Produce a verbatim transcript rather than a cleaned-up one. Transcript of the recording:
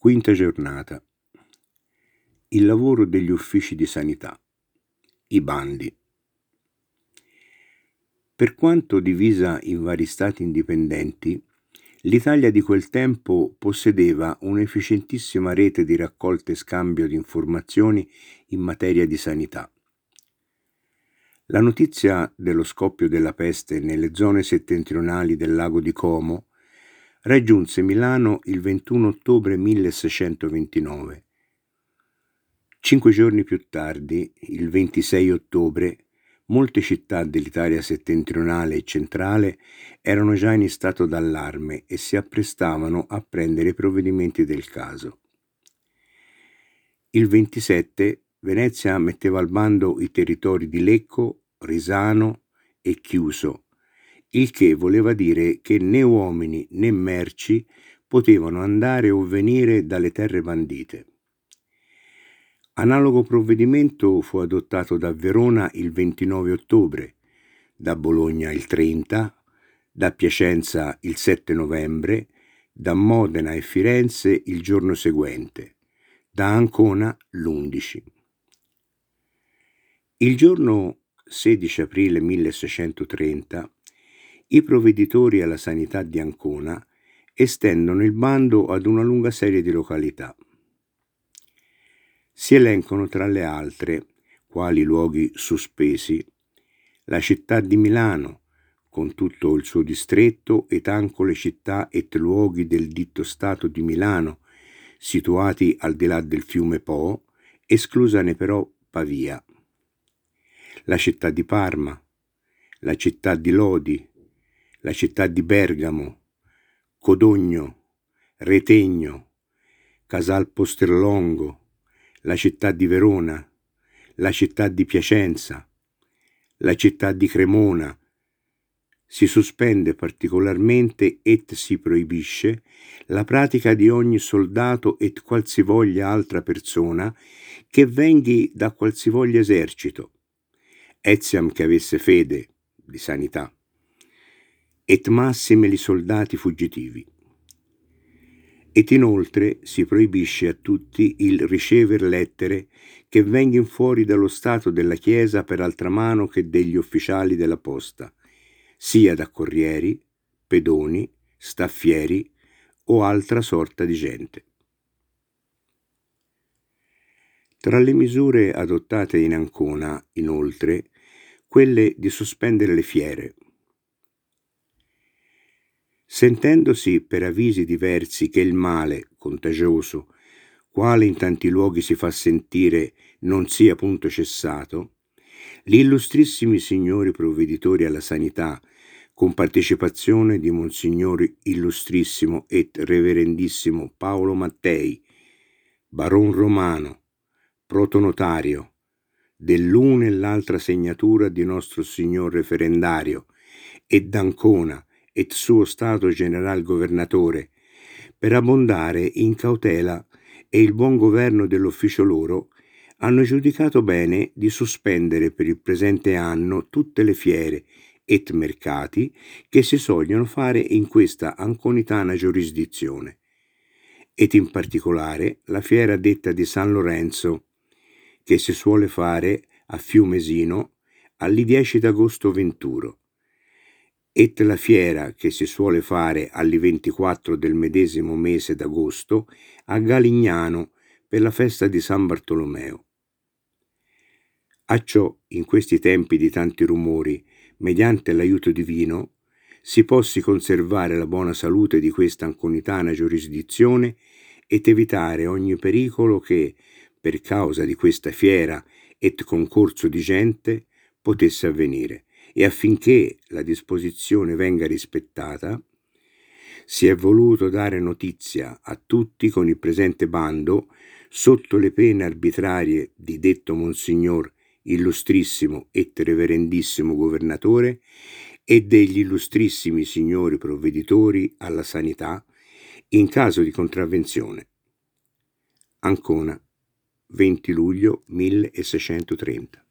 Quinta giornata. Il lavoro degli uffici di sanità. I bandi. Per quanto divisa in vari stati indipendenti, l'Italia di quel tempo possedeva un'efficientissima rete di raccolta e scambio di informazioni in materia di sanità. La notizia dello scoppio della peste nelle zone settentrionali del lago di Como raggiunse Milano il ventuno ottobre milleseicentoventinove. Cinque giorni più tardi, il ventisei ottobre, molte città dell'Italia settentrionale e centrale erano già in stato d'allarme e si apprestavano a prendere i provvedimenti del caso. Il ventisette Venezia metteva al bando i territori di Lecco, Risano e Chiuso, il che voleva dire che né uomini né merci potevano andare o venire dalle terre bandite. Analogo provvedimento fu adottato da Verona il ventinove ottobre, da Bologna il trenta, da Piacenza il sette novembre, da Modena e Firenze il giorno seguente, da Ancona l'undici. Il giorno sedici aprile milleseicentotrenta i provveditori alla sanità di Ancona estendono il bando ad una lunga serie di località. Si elencano tra le altre, quali luoghi sospesi, la città di Milano, con tutto il suo distretto ed anche le città et luoghi del ditto Stato di Milano, situati al di là del fiume Po, esclusane però Pavia, la città di Parma, la città di Lodi, la città di Bergamo, Codogno, Retegno, Casal Posterlongo, la città di Verona, la città di Piacenza, la città di Cremona. Si sospende particolarmente et si proibisce la pratica di ogni soldato et qualsivoglia altra persona che venghi da qualsivoglia esercito, etiam che avesse fede di sanità, et massime li soldati fuggitivi. Ed inoltre si proibisce a tutti il ricever lettere che venghin fuori dallo stato della Chiesa per altra mano che degli ufficiali della posta, sia da corrieri, pedoni, staffieri o altra sorta di gente. Tra le misure adottate in Ancona, inoltre, quelle di sospendere le fiere. Sentendosi per avvisi diversi che il male contagioso, quale in tanti luoghi si fa sentire, non sia punto cessato, gli illustrissimi signori provveditori alla sanità, con partecipazione di Monsignor Illustrissimo et Reverendissimo Paolo Mattei, Baron Romano, protonotario, dell'una e l'altra segnatura di nostro Signor Referendario, e d'Ancona, et suo Stato General Governatore, per abbondare in cautela e il buon governo dell'ufficio loro, hanno giudicato bene di sospendere per il presente anno tutte le fiere et mercati che si sogliono fare in questa anconitana giurisdizione, ed in particolare la fiera detta di San Lorenzo, che si suole fare a Fiumesino all'i dieci d'agosto venturo, et la fiera che si suole fare all'i ventiquattro del medesimo mese d'agosto a Galignano per la festa di San Bartolomeo. Acciò, in questi tempi di tanti rumori, mediante l'aiuto divino, si possi conservare la buona salute di questa anconitana giurisdizione ed evitare ogni pericolo che, per causa di questa fiera et concorso di gente, potesse avvenire, e affinché la disposizione venga rispettata, si è voluto dare notizia a tutti con il presente bando, sotto le pene arbitrarie di detto Monsignor Illustrissimo et Reverendissimo Governatore e degli illustrissimi signori provveditori alla sanità, in caso di contravvenzione. Ancona, venti luglio milleseicentotrenta.